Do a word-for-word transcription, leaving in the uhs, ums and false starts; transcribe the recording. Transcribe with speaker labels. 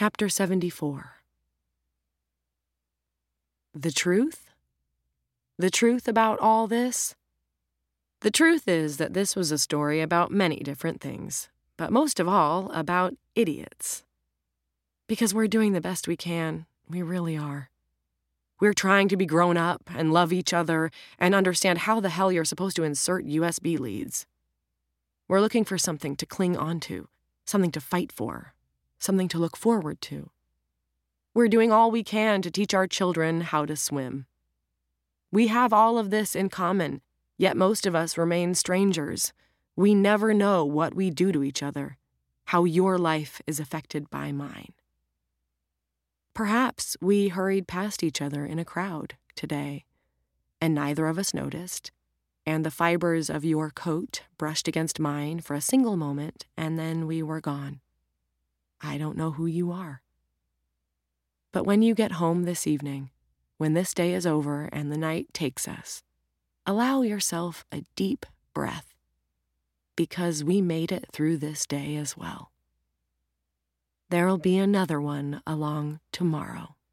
Speaker 1: Chapter seventy-four. The truth? The truth about all this? The truth is that this was a story about many different things, but most of all about idiots. Because we're doing the best we can, we really are. We're trying to be grown up and love each other and understand how the hell you're supposed to insert U S B leads. We're looking for something to cling onto, something to fight for, something to look forward to. We're doing all we can to teach our children how to swim. We have all of this in common, yet most of us remain strangers. We never know what we do to each other, how your life is affected by mine. Perhaps we hurried past each other in a crowd today, and neither of us noticed, and the fibers of your coat brushed against mine for a single moment, and then we were gone. I don't know who you are. But when you get home this evening, when this day is over and the night takes us, allow yourself a deep breath, because we made it through this day as well. There'll be another one along tomorrow.